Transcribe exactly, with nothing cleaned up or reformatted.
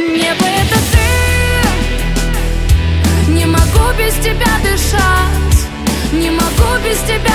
Небо — это ты. Не могу без тебя дышать, не могу без тебя